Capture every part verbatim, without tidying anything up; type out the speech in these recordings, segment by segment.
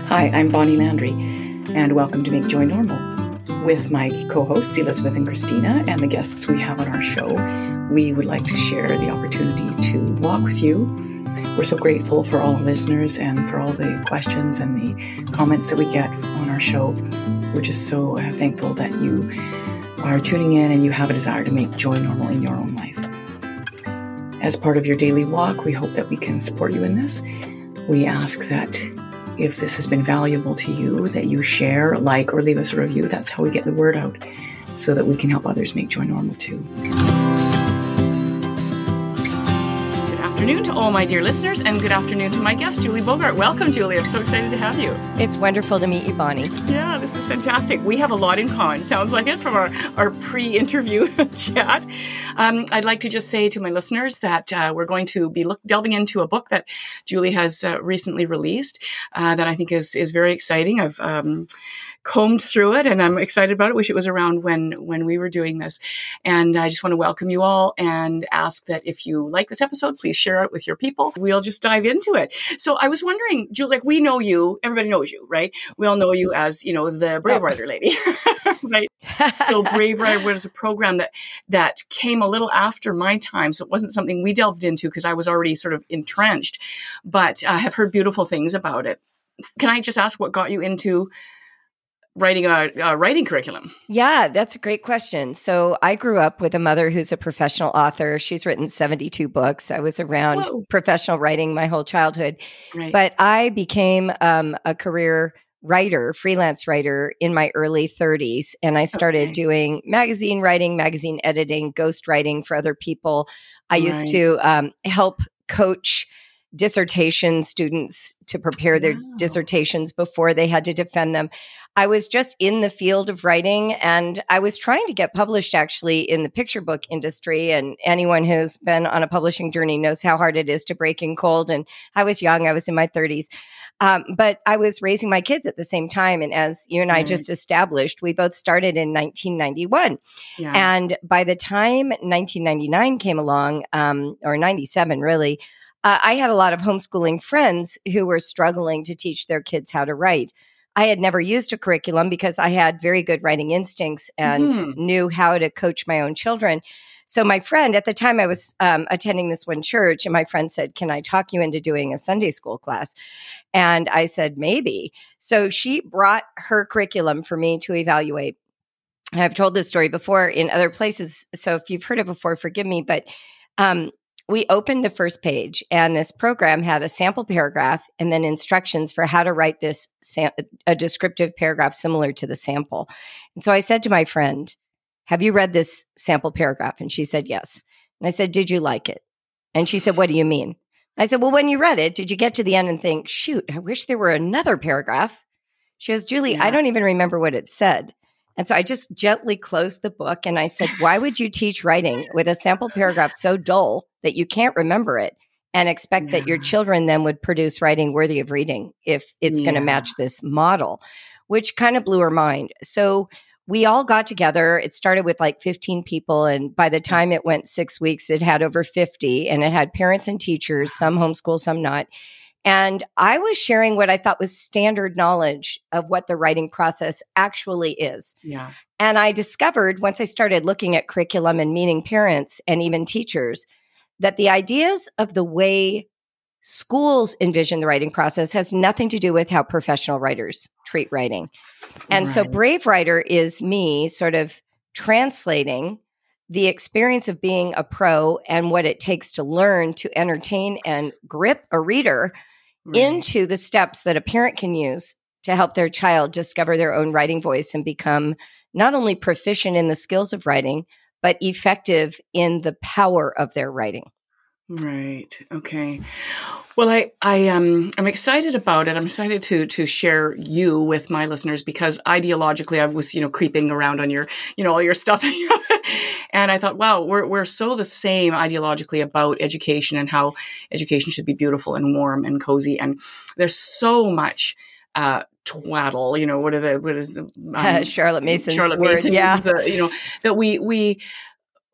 Hi, I'm Bonnie Landry, and welcome to Make Joy Normal. With my co-hosts, Elizabeth and Christina, and the guests we have on our show, we would like to share the opportunity to walk with you. We're so grateful for all the listeners and for all the questions and the comments that we get on our show. We're just so uh, thankful that you are tuning in and you have a desire to make joy normal in your own life. As part of your daily walk, we hope that we can support you in this. We ask that if this has been valuable to you, that you share, like, or leave us a review. That's how we get the word out, so that we can help others make joy normal too. Good afternoon to all my dear listeners, and good afternoon to my guest, Julie Bogart. Welcome, Julie. I'm so excited to have you. It's wonderful to meet you, Bonnie. Yeah, this is fantastic. We have a lot in common. Sounds like it from our, our pre-interview chat. Um, I'd like to just say to my listeners that uh, we're going to be look, delving into a book that Julie has uh, recently released uh, that I think is is very exciting. I've um, combed through it and I'm excited about it. Wish it was around when when we were doing this. And I just want to welcome you all and ask that if you like this episode, please share it with your people. We'll just dive into it. So I was wondering, Julie, like, we know you, everybody knows you, right? We all know you as, you know, the Brave Writer lady, right? So Brave Writer was a program that that came a little after my time. So it wasn't something we delved into because I was already sort of entrenched, but I have heard beautiful things about it. Can I just ask what got you into writing a, a writing curriculum? Yeah, that's a great question. So I grew up with a mother who's a professional author. She's written seventy-two books. I was around Whoa. professional writing my whole childhood. Right. But I became um, a career writer, freelance writer in my early thirties. And I started okay. doing magazine writing, magazine editing, ghost writing for other people. I right. used to um, help coach dissertation students to prepare their wow. dissertations before they had to defend them. I was just in the field of writing, and I was trying to get published actually in the picture book industry. And anyone who's been on a publishing journey knows how hard it is to break in cold. And I was young, I was in my thirties. Um, but I was raising my kids at the same time. And as you and I right. just established, we both started in nineteen ninety-one. Yeah. And by the time nineteen ninety-nine came along, um, or ninety-seven really, uh, I had a lot of homeschooling friends who were struggling to teach their kids how to write. I had never used a curriculum because I had very good writing instincts and mm. knew how to coach my own children. So my friend, at the time I was um, attending this one church, and my friend said, "Can I talk you into doing a Sunday school class?" And I said, maybe. So she brought her curriculum for me to evaluate. And I've told this story before in other places, so if you've heard it before, forgive me, but um, we opened the first page, and this program had a sample paragraph and then instructions for how to write this sam- a descriptive paragraph similar to the sample. And so I said to my friend, "Have you read this sample paragraph?" And she said, "Yes." And I said, "Did you like it?" And she said, "What do you mean?" I said, "Well, when you read it, did you get to the end and think, shoot, I wish there were another paragraph?" She goes, "Julie, yeah. I don't even remember what it said." And so I just gently closed the book and I said, "Why would you teach writing with a sample paragraph so dull that you can't remember it and expect yeah. that your children then would produce writing worthy of reading if it's yeah. going to match this model?" Which kind of blew her mind. So we all got together. It started with like fifteen people. And by the time it went six weeks, it had over fifty, and it had parents and teachers, some homeschool, some not. And I was sharing what I thought was standard knowledge of what the writing process actually is. Yeah. And I discovered once I started looking at curriculum and meeting parents and even teachers, that the ideas of the way schools envision the writing process has nothing to do with how professional writers treat writing. And right. so Brave Writer is me sort of translating the experience of being a pro and what it takes to learn to entertain and grip a reader right. into the steps that a parent can use to help their child discover their own writing voice and become not only proficient in the skills of writing, but effective in the power of their writing. Right. Okay. Well, I, I, um, I'm excited about it. I'm excited to, to share you with my listeners because ideologically I was, you know, creeping around on your, you know, all your stuff. And I thought, wow, we're, we're so the same ideologically about education and how education should be beautiful and warm and cozy. And there's so much, uh, twaddle, you know, what are the, what is, um, uh, Charlotte Mason's Charlotte word, Mason, yeah. uh, you know, that we, we,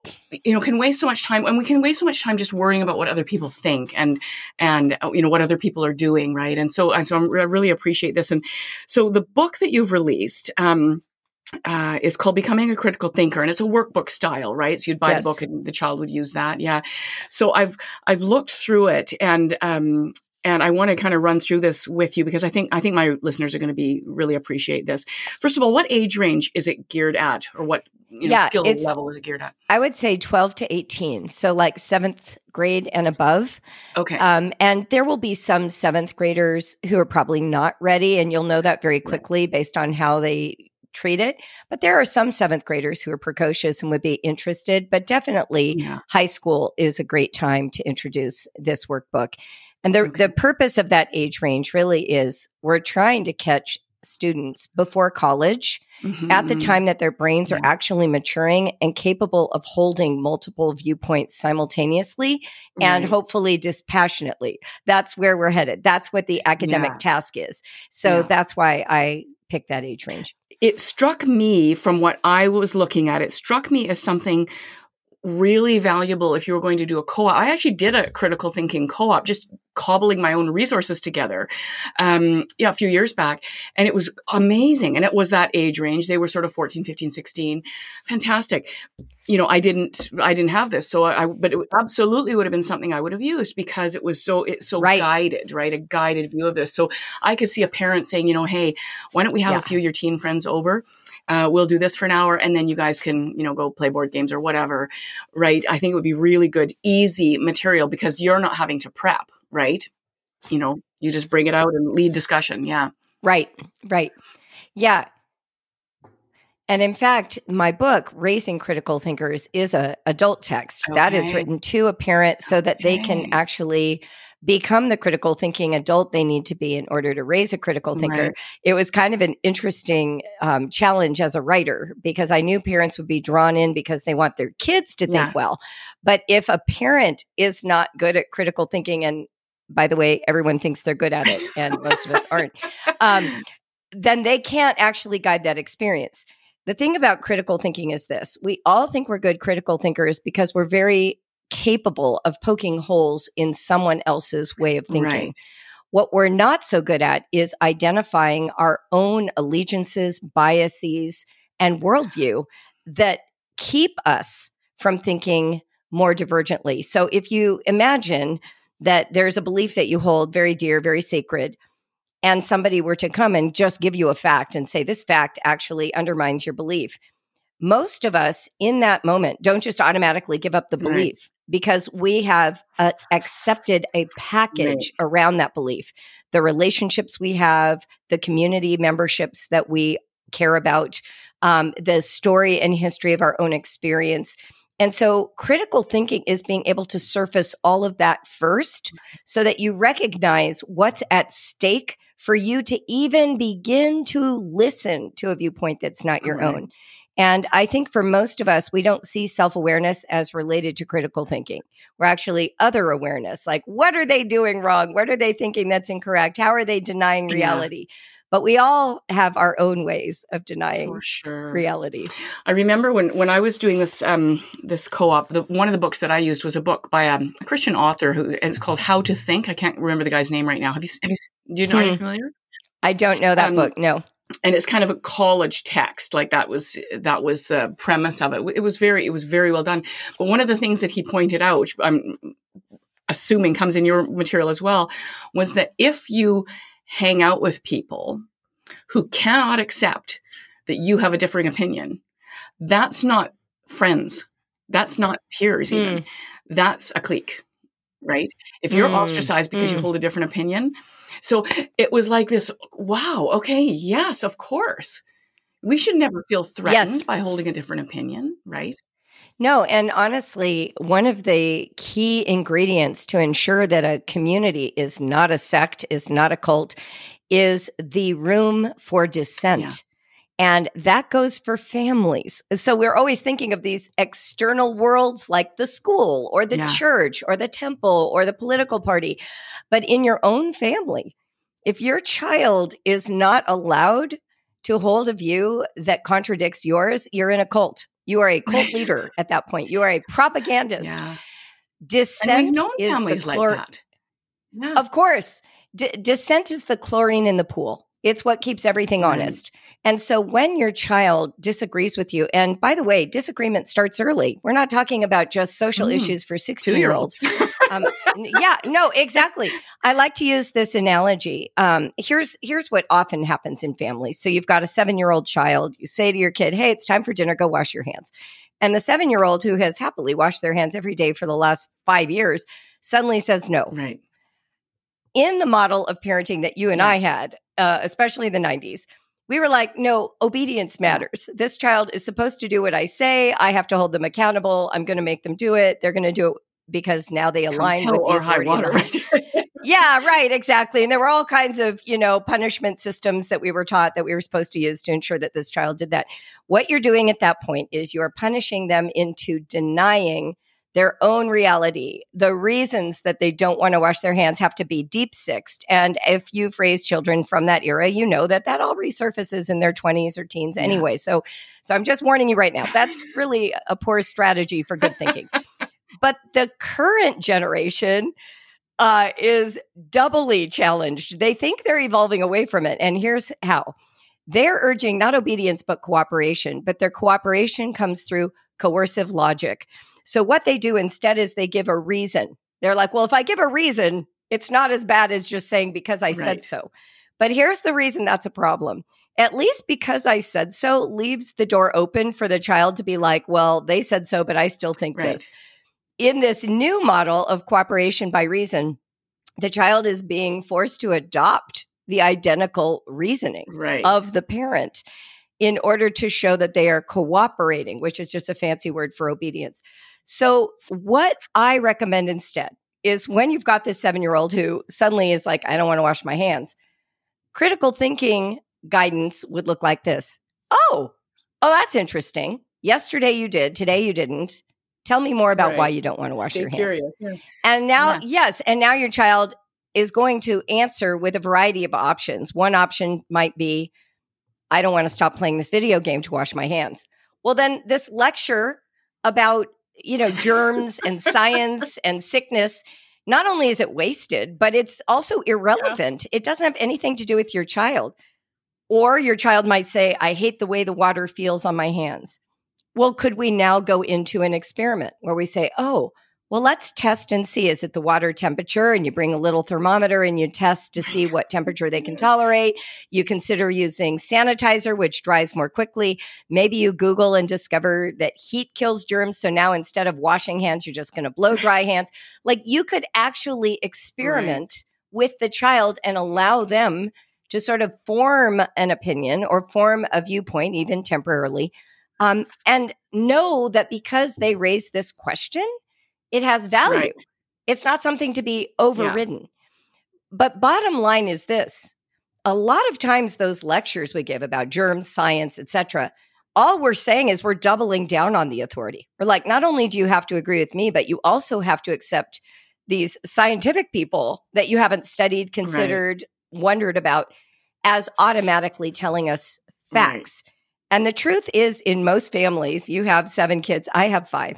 you know, can waste so much time, and we can waste so much time just worrying about what other people think and, and, you know, what other people are doing. Right. And so, and so I'm, I really appreciate this. And so the book that you've released, um, uh, is called Becoming a Critical Thinker, and it's a workbook style, right? So you'd buy yes. the book and the child would use that. Yeah. So I've, I've looked through it, and, um, and I want to kind of run through this with you because I think I think my listeners are going to be really appreciate this. First of all, what age range is it geared at, or what you know, yeah, skill level is it geared at? I would say twelve to eighteen, so like seventh grade and above. Okay. Um, and there will be some seventh graders who are probably not ready, and you'll know that very quickly based on how they treat it. But there are some seventh graders who are precocious and would be interested. But definitely, yeah. high school is a great time to introduce this workbook. And the, okay. the purpose of that age range really is we're trying to catch students before college mm-hmm. at the time that their brains yeah. are actually maturing and capable of holding multiple viewpoints simultaneously right. and hopefully dispassionately. That's where we're headed. That's what the academic yeah. task is. So yeah. that's why I picked that age range. It struck me from what I was looking at, it struck me as something really valuable if you were going to do a co-op. I actually did a critical thinking co-op, just cobbling my own resources together, um, yeah, a few years back. And it was amazing. And it was that age range. They were sort of fourteen, fifteen, sixteen. Fantastic. You know, I didn't, I didn't have this. So I, but it absolutely would have been something I would have used because it was so, it's so right. guided, right? A guided view of this. So I could see a parent saying, you know, hey, why don't we have yeah. a few of your teen friends over? Uh, we'll do this for an hour and then you guys can, you know, go play board games or whatever, right? I think it would be really good, easy material because you're not having to prep, right? You know, you just bring it out and lead discussion. Yeah. Right. Right. Yeah. And in fact, my book, Raising Critical Thinkers, is a adult text okay. that is written to a parent so that okay. they can actually become the critical thinking adult they need to be in order to raise a critical thinker. Right. It was kind of an interesting um, challenge as a writer because I knew parents would be drawn in because they want their kids to think yeah. well. But if a parent is not good at critical thinking, and by the way, everyone thinks they're good at it, and most of us aren't, um, then they can't actually guide that experience. The thing about critical thinking is this. We all think we're good critical thinkers because we're very capable of poking holes in someone else's way of thinking. Right. What we're not so good at is identifying our own allegiances, biases, and worldview that keep us from thinking more divergently. So if you imagine that there's a belief that you hold very dear, very sacred, and somebody were to come and just give you a fact and say, this fact actually undermines your belief. Most of us in that moment don't just automatically give up the belief right. because we have uh, accepted a package right. around that belief. The relationships we have, the community memberships that we care about, um, the story and history of our own experience. And so critical thinking is being able to surface all of that first so that you recognize what's at stake for you to even begin to listen to a viewpoint that's not your right. own. And I think for most of us, we don't see self-awareness as related to critical thinking. We're actually other awareness, like what are they doing wrong? What are they thinking that's incorrect? How are they denying reality? Yeah. But we all have our own ways of denying For sure. reality. I remember when, when I was doing this um, this co-op, the, one of the books that I used was a book by um, a Christian author who and it's called How to Think. I can't remember the guy's name right now. Have you? Have you? Do you know? Hmm. Are you familiar? I don't know that um, book. No. And it's kind of a college text, like that was that was the premise of it. It was very it was very well done. But one of the things that he pointed out, which I'm assuming comes in your material as well, was that if you hang out with people who cannot accept that you have a differing opinion, that's not friends. That's not peers even. Mm. That's a clique, right? If you're mm. ostracized because mm. you hold a different opinion. So it was like this, wow, okay, yes, of course. We should never feel threatened yes. by holding a different opinion, right? No, and honestly, one of the key ingredients to ensure that a community is not a sect, is not a cult, is the room for dissent. Yeah. And that goes for families. So we're always thinking of these external worlds like the school or the yeah. church or the temple or the political party. But in your own family, if your child is not allowed to hold a view that contradicts yours, you're in a cult. You are a cult leader at that point. You are a propagandist. Yeah. Dissent and we've known is families the chlor- like that. Yeah. Of course. D- dissent is the chlorine in the pool. It's what keeps everything Right. honest. And so when your child disagrees with you, and by the way, disagreement starts early. We're not talking about just social mm. issues for sixteen-year-olds. um, yeah, no, exactly. I like to use this analogy. Um, here's here's what often happens in families. So you've got a seven-year-old child. You say to your kid, hey, it's time for dinner. Go wash your hands. And the seven-year-old who has happily washed their hands every day for the last five years suddenly says no. Right. In the model of parenting that you and yeah. I had, uh, especially the nineties, we were like, no, obedience matters. Yeah. This child is supposed to do what I say. I have to hold them accountable. I'm going to make them do it. They're going to do it because now they align with the or high authority. Water, right? Yeah, right, exactly. And there were all kinds of, you know, punishment systems that we were taught that we were supposed to use to ensure that this child did that. What you're doing at that point is you're punishing them into denying their own reality. The reasons that they don't want to wash their hands have to be deep-sixed. And if you've raised children from that era, you know that that all resurfaces in their twenties or teens yeah. anyway. So, so I'm just warning you right now. That's really a poor strategy for good thinking. But the current generation uh, is doubly challenged. They think they're evolving away from it. And here's how. They're urging not obedience, but cooperation. But their cooperation comes through coercive logic. So what they do instead is they give a reason. They're like, well, if I give a reason, it's not as bad as just saying because I right. said so. But here's the reason that's a problem. At least because I said so leaves the door open for the child to be like, well, they said so, but I still think right. this. In this new model of cooperation by reason, the child is being forced to adopt the identical reasoning right. of the parent in order to show that they are cooperating, which is just a fancy word for obedience. So what I recommend instead is when you've got this seven-year-old who suddenly is like, I don't want to wash my hands, critical thinking guidance would look like this. Oh, oh, that's interesting. Yesterday you did, today you didn't. Tell me more about right. why you don't want to wash Stay your hands. Curious. Yeah. And now, yeah. yes, and now your child is going to answer with a variety of options. One option might be, I don't want to stop playing this video game to wash my hands. Well, then this lecture about, you know, germs and science and sickness, not only is it wasted, but it's also irrelevant. Yeah. It doesn't have anything to do with your child. Or your child might say, I hate the way the water feels on my hands. Well, could we now go into an experiment where we say, oh, well, let's test and see. Is it the water temperature? And you bring a little thermometer and you test to see what temperature they can tolerate. You consider using sanitizer, which dries more quickly. Maybe you Google and discover that heat kills germs. So now instead of washing hands, you're just going to blow dry hands. Like you could actually experiment right. with the child and allow them to sort of form an opinion or form a viewpoint, even temporarily, um, and know that because they raised this question, it has value. Right. It's not something to be overridden. Yeah. But bottom line is this. A lot of times those lectures we give about germs, science, et cetera, all we're saying is we're doubling down on the authority. We're like, not only do you have to agree with me, but you also have to accept these scientific people that you haven't studied, considered, right. wondered about as automatically telling us facts. Right. And the truth is, in most families, you have seven kids, I have five.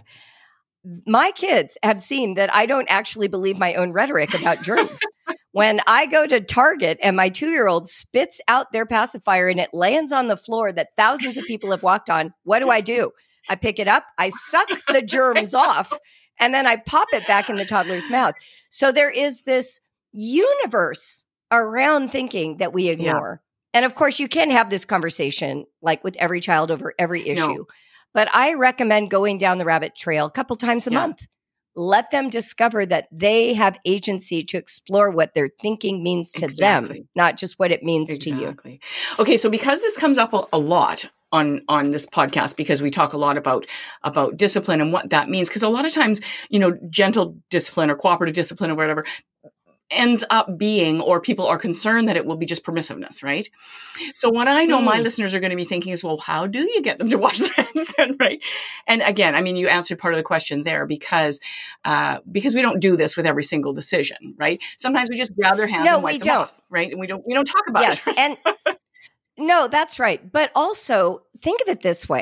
My kids have seen that I don't actually believe my own rhetoric about germs. When I go to Target and my two-year-old spits out their pacifier and it lands on the floor that thousands of people have walked on, what do I do? I pick it up, I suck the germs off, and then I pop it back in the toddler's mouth. So there is this universe around thinking that we ignore. Yeah. And of course, you can have this conversation like with every child over every issue. No. But I recommend going down the rabbit trail a couple times a yeah. month. Let them discover that they have agency to explore what their thinking means to exactly. them, not just what it means exactly. to you. Okay, so because this comes up a, a lot on on this podcast, because we talk a lot about about discipline and what that means, because a lot of times, you know, gentle discipline or cooperative discipline or whatever ends up being, or people are concerned that it will be just permissiveness, right? So what I know mm. my listeners are going to be thinking is, well, how do you get them to wash their hands then, right? And again, I mean, you answered part of the question there because uh, because we don't do this with every single decision, right? Sometimes we just grab their hands no, and wipe them don't. off, right? And we don't we don't talk about yes, it. Yes, and no, that's right. But also think of it this way.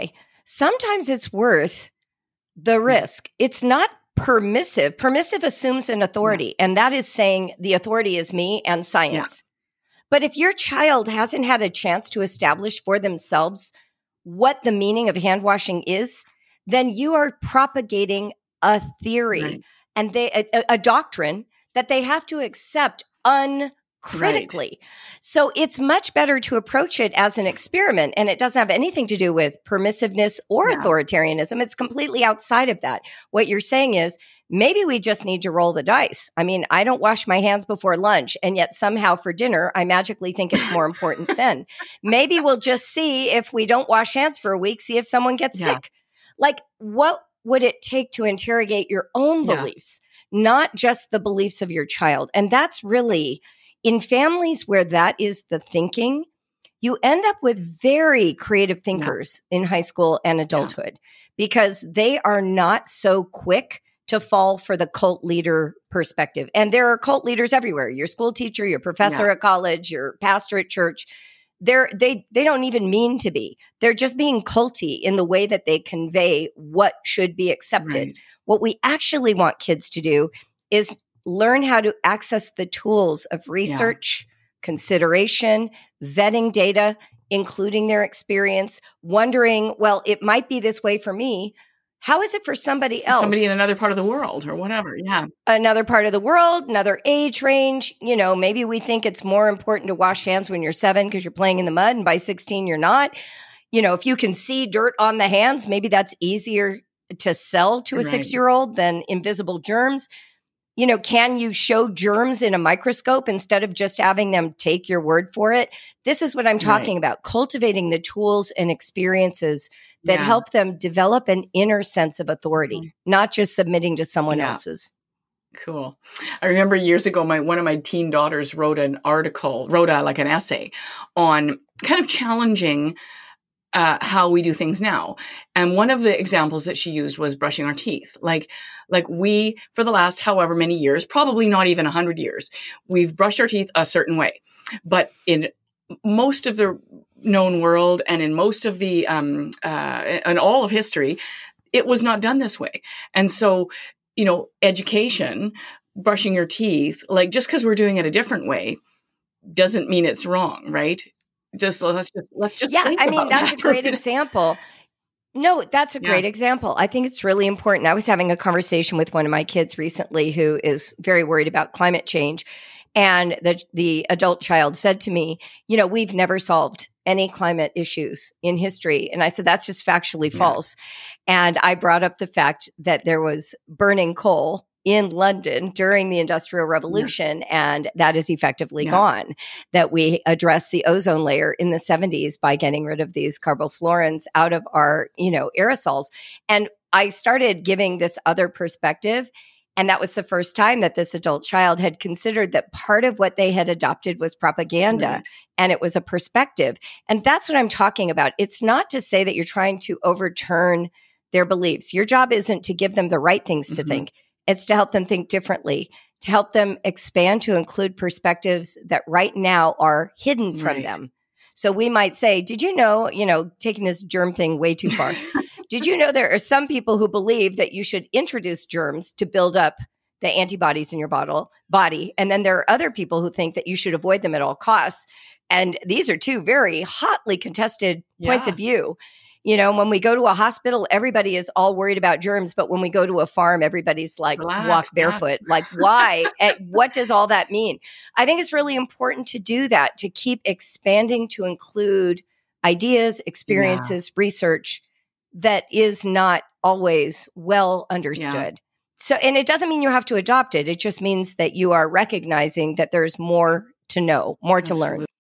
sometimes it's worth the risk. It's not permissive. Permissive assumes an authority, yeah. and that is saying the authority is me and science. Yeah. But if your child hasn't had a chance to establish for themselves what the meaning of hand washing is, then you are propagating a theory right. and they a, a doctrine that they have to accept uncritically. Right. So it's much better to approach it as an experiment, and it doesn't have anything to do with permissiveness or yeah. authoritarianism. It's completely outside of that. What you're saying is maybe we just need to roll the dice. I mean, I don't wash my hands before lunch, and yet somehow for dinner, I magically think it's more important then. Maybe we'll just see if we don't wash hands for a week, see if someone gets yeah. sick. Like, what would it take to interrogate your own yeah. beliefs, not just the beliefs of your child? And that's really, in families where that is the thinking, you end up with very creative thinkers yeah. in high school and adulthood yeah. because they are not so quick to fall for the cult leader perspective. And there are cult leaders everywhere. Your school teacher, your professor yeah. at college, your pastor at church. They're, they they don't even mean to be. They're just being culty in the way that they convey what should be accepted. Right. What we actually want kids to do is learn how to access the tools of research, yeah. consideration, vetting data, including their experience, wondering, well, it might be this way for me. How is it for somebody else? Somebody in another part of the world or whatever. Yeah. Another part of the world, another age range. You know, maybe we think it's more important to wash hands when you're seven because you're playing in the mud, and by sixteen, you're not. You know, if you can see dirt on the hands, maybe that's easier to sell to a right. six-year-old than invisible germs. You know, can you show germs in a microscope instead of just having them take your word for it? This is what I'm talking right. about, cultivating the tools and experiences that yeah. help them develop an inner sense of authority, mm-hmm. not just submitting to someone yeah. else's. Cool. I remember years ago, my one of my teen daughters wrote an article, wrote a, like an essay on kind of challenging Uh, how we do things now. And one of the examples that she used was brushing our teeth. Like, like we, for the last however many years, probably not even a hundred years, we've brushed our teeth a certain way. But in most of the known world and in most of the, um, uh, in all of history, it was not done this way. And so, you know, education, brushing your teeth, like just because we're doing it a different way doesn't mean it's wrong, right? Just let's just let's just yeah. I mean, that's that a great example. No, that's a yeah. great example. I think it's really important. I was having a conversation with one of my kids recently who is very worried about climate change, and the the adult child said to me, "You know, we've never solved any climate issues in history," and I said, "That's just factually yeah. false." And I brought up the fact that there was burning coal in London during the Industrial Revolution, yeah. and that is effectively yeah. gone. That we addressed the ozone layer in the seventies by getting rid of these carbofluorins out of our, you know, aerosols. And I started giving this other perspective, and that was the first time that this adult child had considered that part of what they had adopted was propaganda, right. and it was a perspective. And that's what I'm talking about. It's not to say that you're trying to overturn their beliefs. Your job isn't to give them the right things to mm-hmm. think. It's to help them think differently, to help them expand to include perspectives that right now are hidden from right. them. So we might say, did you know, you know, taking this germ thing way too far, did you know there are some people who believe that you should introduce germs to build up the antibodies in your bottle, body? And then there are other people who think that you should avoid them at all costs. And these are two very hotly contested yeah. points of view. You know, when we go to a hospital, everybody is all worried about germs. But when we go to a farm, everybody's like, Relax, walk barefoot. Yeah. Like, why? And what does all that mean? I think it's really important to do that, to keep expanding to include ideas, experiences, yeah. research that is not always well understood. Yeah. So, and it doesn't mean you have to adopt it. It just means that you are recognizing that there's more to know, more to Absolutely. learn.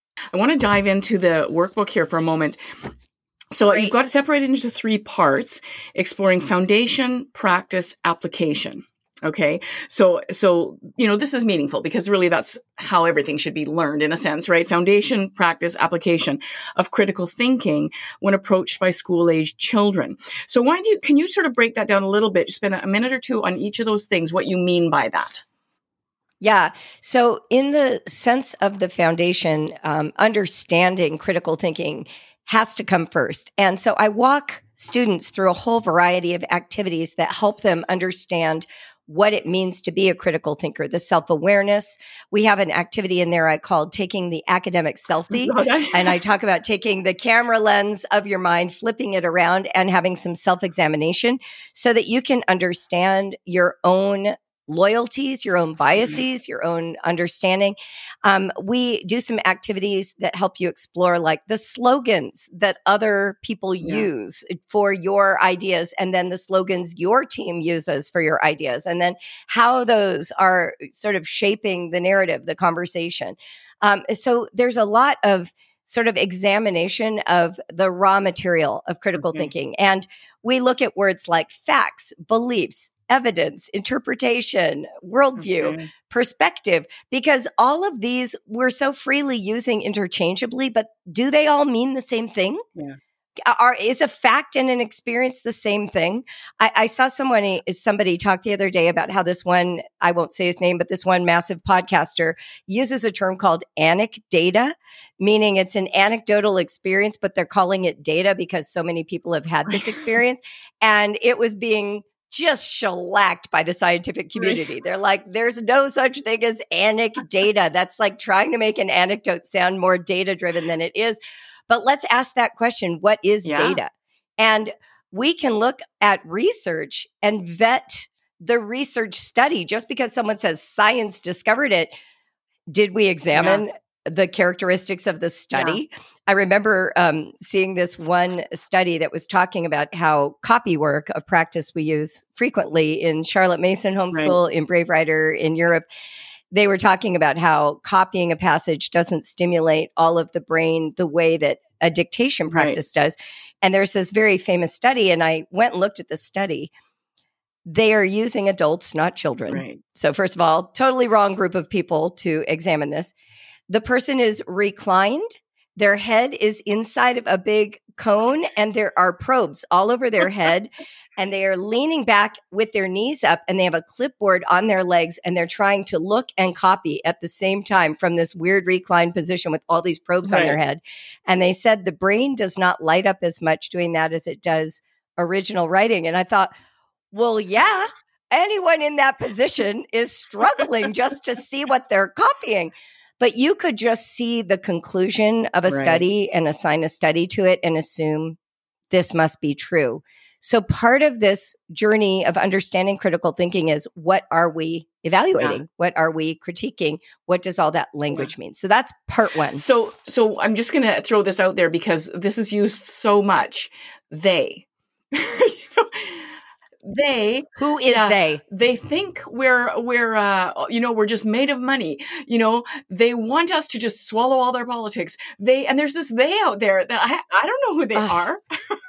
I want to dive into the workbook here for a moment. So Great. You've got it separated into three parts: exploring foundation, practice, application. Okay. So, so, you know, this is meaningful because really that's how everything should be learned in a sense, right? Foundation, practice, application of critical thinking when approached by school-age children. So why do you, can you sort of break that down a little bit? Just spend a minute or two on each of those things, what you mean by that. Yeah. So in the sense of the foundation, um, understanding critical thinking has to come first. And so I walk students through a whole variety of activities that help them understand what it means to be a critical thinker, the self-awareness. We have an activity in there I called taking the academic selfie. And I talk about taking the camera lens of your mind, flipping it around and having some self-examination so that you can understand your own loyalties, your own biases, your own understanding. Um, we do some activities that help you explore like the slogans that other people yeah. use for your ideas, and then the slogans your team uses for your ideas, and then how those are sort of shaping the narrative, the conversation. Um, so there's a lot of sort of examination of the raw material of critical okay. thinking. And we look at words like facts, beliefs, evidence, interpretation, worldview, okay. perspective, because all of these we're so freely using interchangeably, but do they all mean the same thing? Yeah. Are, is a fact and an experience the same thing? I, I saw someone, somebody talk the other day about how this one, I won't say his name, but this one massive podcaster uses a term called anecdata, meaning it's an anecdotal experience, but they're calling it data because so many people have had this experience. And it was being just shellacked by the scientific community. Right. They're like, there's no such thing as anecdata. That's like trying to make an anecdote sound more data-driven than it is. But let's ask that question, what is yeah. data? And we can look at research and vet the research study. Just because someone says science discovered it, did we examine yeah. the characteristics of the study? Yeah. I remember um, seeing this one study that was talking about how copy work, a practice we use frequently in Charlotte Mason Homeschool, right. in Brave Writer in Europe. They were talking about how copying a passage doesn't stimulate all of the brain the way that a dictation practice right. does. And there's this very famous study, and I went and looked at the study. They are using adults, not children. Right. So first of all, totally wrong group of people to examine this. The person is reclined. Their head is inside of a big cone, and there are probes all over their head, and they are leaning back with their knees up, and they have a clipboard on their legs, and they're trying to look and copy at the same time from this weird reclined position with all these probes right. on their head. And they said the brain does not light up as much doing that as it does original writing. And I thought, well, yeah, anyone in that position is struggling just to see what they're copying. But you could just see the conclusion of a right. study and assign a study to it and assume this must be true. So part of this journey of understanding critical thinking is, what are we evaluating? Yeah. What are we critiquing? What does all that language yeah. mean? So that's part one. So, so I'm just going to throw this out there because this is used so much. They. you know, They who is uh, they? They think we're we're uh, you know we're just made of money. You know, they want us to just swallow all their politics. They and there's this they out there that I I don't know who they uh, are.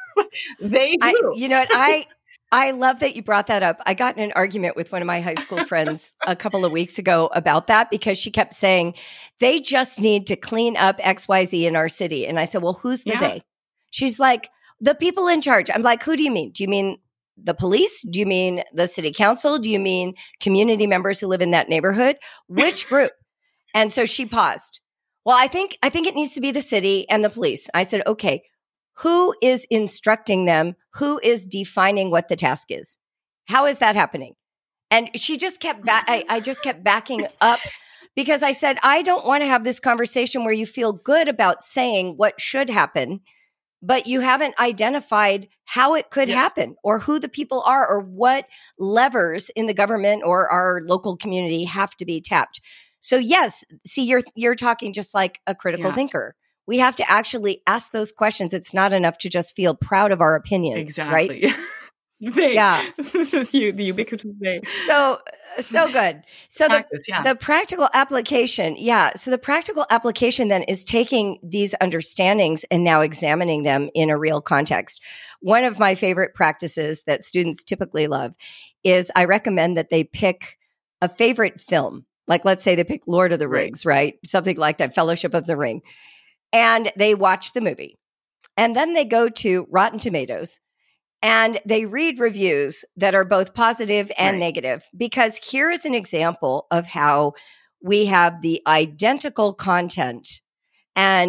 They do. I, you know what I I love that you brought that up. I got in an argument with one of my high school friends a couple of weeks ago about that because she kept saying they just need to clean up X Y Z in our city, and I said, well, who's the yeah. they? She's like, the people in charge. I'm like, who do you mean? Do you mean the police? Do you mean the city council? Do you mean community members who live in that neighborhood? Which group? And so she paused. Well, I think, I think it needs to be the city and the police. I said, okay, who is instructing them? Who is defining what the task is? How is that happening? And she just kept back. I, I just kept backing up because I said, I don't want to have this conversation where you feel good about saying what should happen, but you haven't identified how it could yeah. happen or who the people are or what levers in the government or our local community have to be tapped. So yes, see, you're you're talking just like a critical yeah. thinker. We have to actually ask those questions. It's not enough to just feel proud of our opinions, exactly. right? They, yeah. you, the ubiquitous they. So, so good. So Practice, the, yeah. the practical application, yeah. So the practical application then is taking these understandings and now examining them in a real context. One of my favorite practices that students typically love is I recommend that they pick a favorite film. Like let's say they pick Lord of the Rings, right? right? Something like that, Fellowship of the Ring. And they watch the movie. And then they go to Rotten Tomatoes and they read reviews that are both positive and right. negative, because here is an example of how we have the identical content and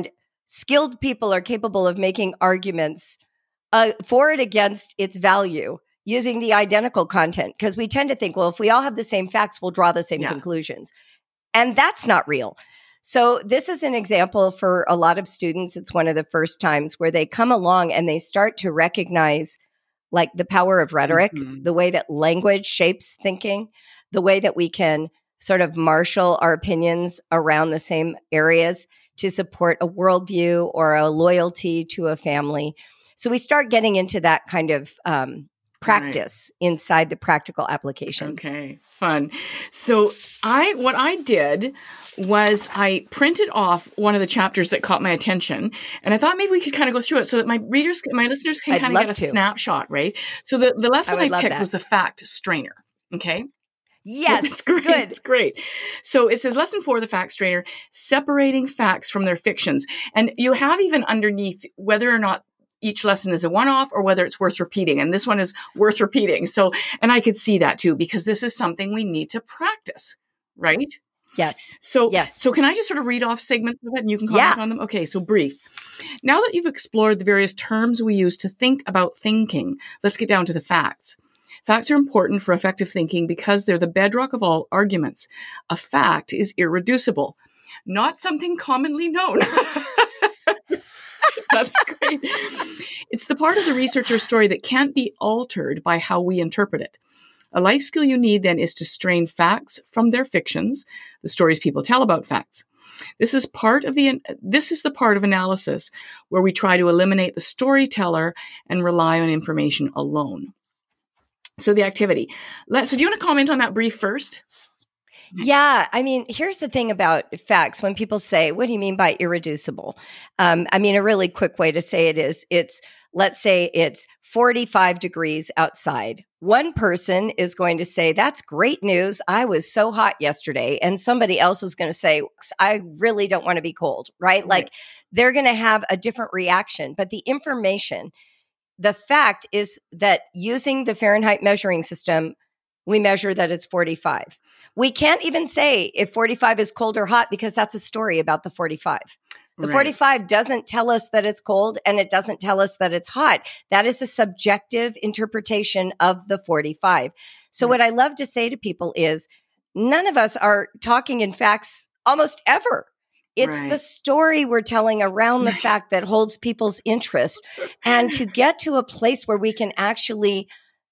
skilled people are capable of making arguments uh, for and against its value using the identical content. Because we tend to think, well, if we all have the same facts, we'll draw the same yeah. conclusions. And that's not real. So this is an example for a lot of students. It's one of the first times where they come along and they start to recognize like the power of rhetoric, mm-hmm. the way that language shapes thinking, the way that we can sort of marshal our opinions around the same areas to support a worldview or a loyalty to a family. So we start getting into that kind of um, practice right. inside the practical application. Okay, fun. So I, what I did was I printed off one of the chapters that caught my attention, and I thought maybe we could kind of go through it so that my readers, my listeners can I'd kind of get a to. snapshot, right? So the, the lesson I, I picked that. was the fact strainer. Okay. Yes. It's great. Good. It's great. So it says lesson four, the fact strainer, separating facts from their fictions. And you have even underneath whether or not each lesson is a one-off or whether it's worth repeating. And this one is worth repeating. So, and I could see that too, because this is something we need to practice, right? Yes. So, yes. so can I just sort of read off segments of it and you can comment yeah. on them? Okay. So brief. Now that you've explored the various terms we use to think about thinking, let's get down to the facts. Facts are important for effective thinking because they're the bedrock of all arguments. A fact is irreducible, not something commonly known. That's great. It's the part of the researcher's story that can't be altered by how we interpret it. A life skill you need then is to strain facts from their fictions, the stories people tell about facts. This is part of the this is the part of analysis where we try to eliminate the storyteller and rely on information alone. So the activity. Let, so do you want to comment on that brief first? Yeah. I mean, here's the thing about facts. When people say, what do you mean by irreducible? Um, I mean, a really quick way to say it is it's, let's say it's forty-five degrees outside. One person is going to say, that's great news. I was so hot yesterday. And somebody else is going to say, I really don't want to be cold, right? Like right. they're going to have a different reaction. But the information, the fact is that using the Fahrenheit measuring system, we measure that it's forty-five. We can't even say if forty-five is cold or hot because that's a story about the forty-five. The right. forty-five doesn't tell us that it's cold and it doesn't tell us that it's hot. That is a subjective interpretation of the forty-five. So right. what I love to say to people is none of us are talking in facts almost ever. It's right. the story we're telling around the fact that holds people's interest. And to get to a place where we can actually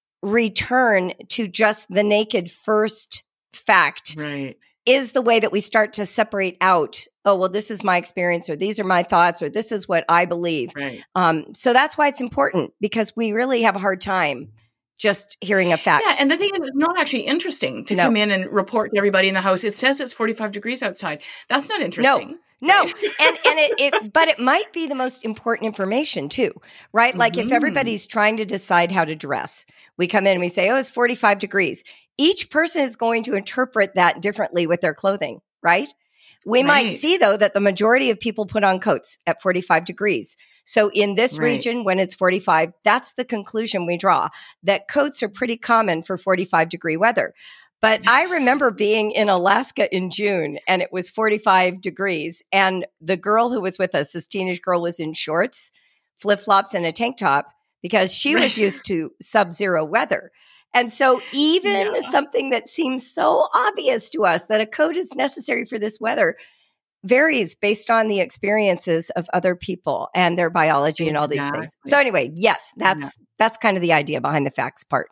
return to just the naked first fact right. is the way that we start to separate out, oh, well, this is my experience, or these are my thoughts, or this is what I believe. Right. Um, so that's why it's important, because we really have a hard time just hearing a fact. Yeah, and the thing is, it's not actually interesting to no. come in and report to everybody in the house. It says it's forty-five degrees outside. That's not interesting. No. No, and and it, it, but it might be the most important information too, right? Like mm-hmm. if everybody's trying to decide how to dress, we come in and we say, oh, it's forty-five degrees. Each person is going to interpret that differently with their clothing, right? We right. might see though that the majority of people put on coats at forty-five degrees. So in this right. region, when it's forty-five, that's the conclusion we draw, that coats are pretty common for forty-five degree weather. But I remember being in Alaska in June and it was forty-five degrees. And the girl who was with us, this teenage girl, was in shorts, flip-flops, and a tank top because she was used to sub-zero weather. And so even yeah. something that seems so obvious to us that a coat is necessary for this weather varies based on the experiences of other people and their biology exactly. and all these things. So anyway, yes, that's yeah. that's kind of the idea behind the facts part.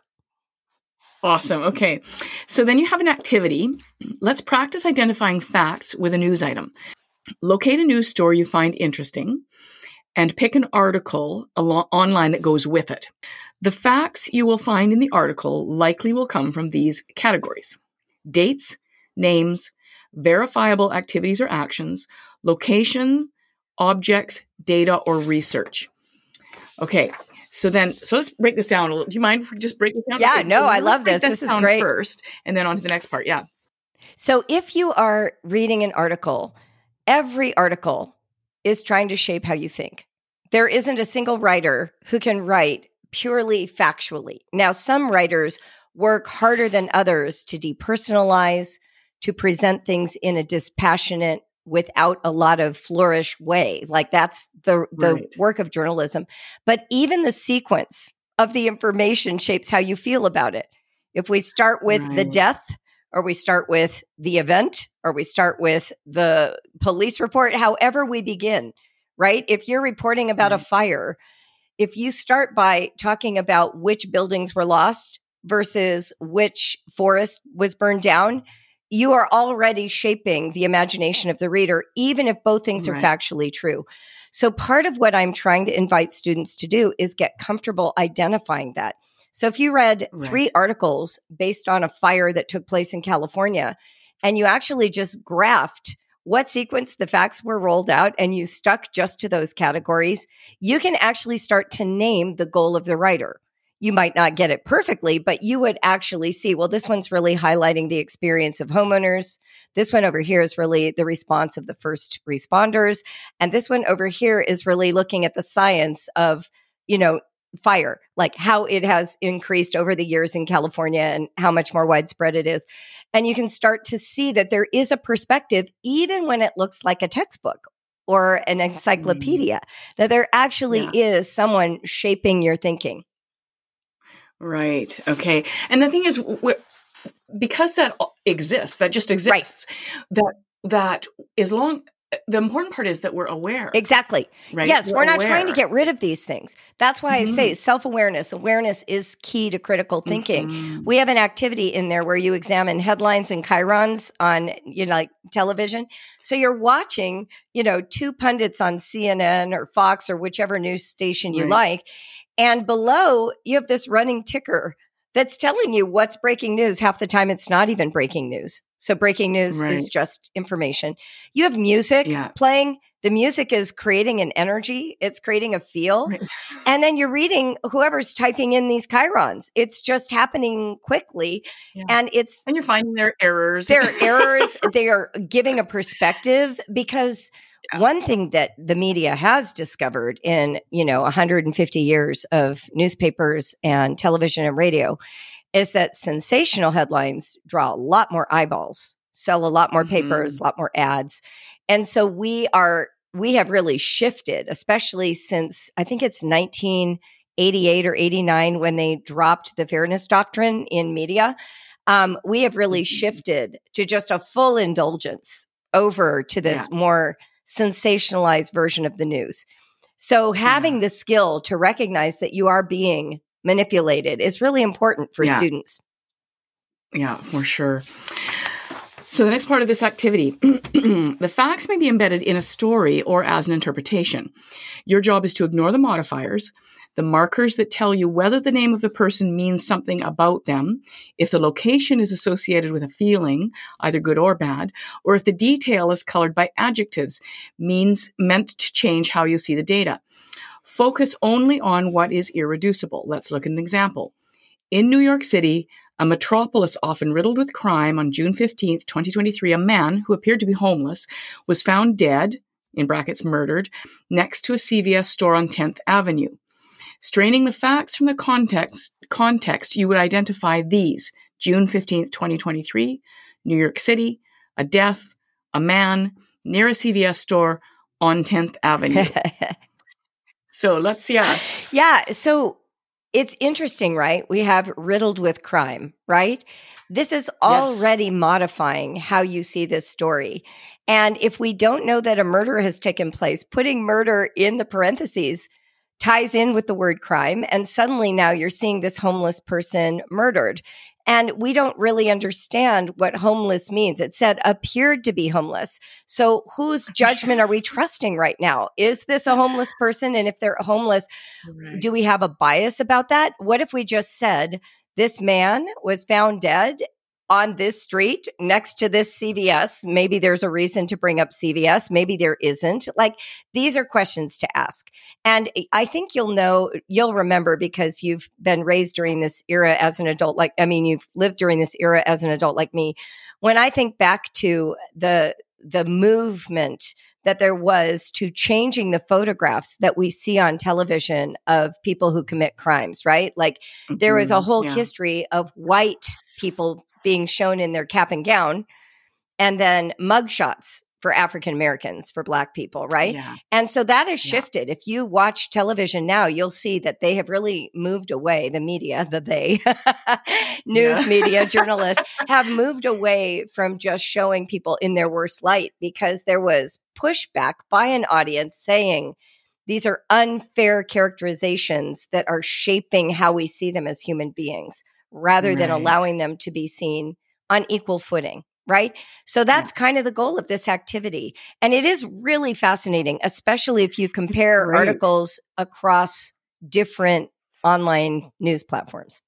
Awesome. Okay. So then you have an activity. Let's practice identifying facts with a news item. Locate a news story you find interesting and pick an article al- online that goes with it. The facts you will find in the article likely will come from these categories: dates, names, verifiable activities or actions, locations, objects, data, or research. Okay. So then, so let's break this down. Do you mind if we just break this down? Yeah, okay, no, so I love this. This is great. First, and then on to the next part. Yeah. So if you are reading an article, every article is trying to shape how you think. There isn't a single writer who can write purely factually. Now, some writers work harder than others to depersonalize, to present things in a dispassionate without a lot of flourish way. Like that's the, the right. work of journalism. But even the sequence of the information shapes how you feel about it. If we start with right. the death, or we start with the event, or we start with the police report, however we begin, right? If you're reporting about right. a fire, if you start by talking about which buildings were lost versus which forest was burned down, you are already shaping the imagination of the reader, even if both things right. are factually true. So part of what I'm trying to invite students to do is get comfortable identifying that. So if you read right. three articles based on a fire that took place in California, and you actually just graphed what sequence the facts were rolled out, and you stuck just to those categories, you can actually start to name the goal of the writer. You might not get it perfectly, but you would actually see, well, this one's really highlighting the experience of homeowners. This one over here is really the response of the first responders. And this one over here is really looking at the science of, you know, fire, like how it has increased over the years in California and how much more widespread it is. And you can start to see that there is a perspective, even when it looks like a textbook or an encyclopedia, that there actually yeah. is someone shaping your thinking. Right. Okay. And the thing is, because that exists, that just exists, right. that that is long. The important part is that we're aware. Exactly. Right? Yes, we're, we're not aware. trying to get rid of these things. That's why mm-hmm. I say self-awareness. Awareness is key to critical thinking. Mm-hmm. We have an activity in there where you examine headlines and chyrons on, you know, like television. So you're watching, you know, two pundits on C N N or Fox or whichever news station you right. like. And below, you have this running ticker that's telling you what's breaking news. Half the time, it's not even breaking news. So breaking news right. is just information. You have music yeah. playing. The music is creating an energy. It's creating a feel. Right. And then you're reading whoever's typing in these chyrons. It's just happening quickly. Yeah. And it's... And you're finding their errors. Their errors. They are giving a perspective because... Yeah. One thing that the media has discovered in, you know, one hundred fifty years of newspapers and television and radio is that sensational headlines draw a lot more eyeballs, sell a lot more mm-hmm. papers, a lot more ads. And so we are, we have really shifted, especially since I think it's nineteen eighty-eight or eighty-nine when they dropped the fairness doctrine in media. Um, we have really shifted to just a full indulgence over to this yeah. more sensationalized version of the news. So having yeah. the skill to recognize that you are being manipulated is really important for yeah. students. Yeah, for sure. So the next part of this activity, the facts may be embedded in a story or as an interpretation. Your job is to ignore the modifiers, the markers that tell you whether the name of the person means something about them, if the location is associated with a feeling, either good or bad, or if the detail is colored by adjectives, means meant to change how you see the data. Focus only on what is irreducible. Let's look at an example. In New York City, a metropolis often riddled with crime, on June fifteenth, twenty twenty-three, a man who appeared to be homeless was found dead, in brackets murdered, next to a C V S store on tenth Avenue. Straining the facts from the context, context, you would identify these: June fifteenth, twenty twenty-three, New York City, a death, a man, near a C V S store on tenth Avenue. So let's, yeah. Yeah. So it's interesting, right? We have riddled with crime, right? This is already yes. modifying how you see this story. And if we don't know that a murder has taken place, putting murder in the parentheses ties in with the word crime. And suddenly now you're seeing this homeless person murdered. And we don't really understand what homeless means. It said appeared to be homeless. So whose judgment are we trusting right now? Is this a homeless person? And if they're homeless, right. do we have a bias about that? What if we just said this man was found dead on this street next to this C V S? Maybe there's a reason to bring up C V S. Maybe there isn't. Like, these are questions to ask. And I think you'll know, you'll remember, because you've been raised during this era as an adult. Like, I mean, you've lived during this era as an adult like me. When I think back to the, the movement that there was to changing the photographs that we see on television of people who commit crimes, right? Like, mm-hmm. there was a whole yeah. history of white people being shown in their cap and gown, and then mugshots for African Americans, for Black people, right? Yeah. And so that has shifted. Yeah. If you watch television now, you'll see that they have really moved away. The media, the they, news yeah. media, journalists have moved away from just showing people in their worst light, because there was pushback by an audience saying these are unfair characterizations that are shaping how we see them as human beings, rather right. than allowing them to be seen on equal footing. Right. So that's yeah. kind of the goal of this activity. And it is really fascinating, especially if you compare right. articles across different online news platforms.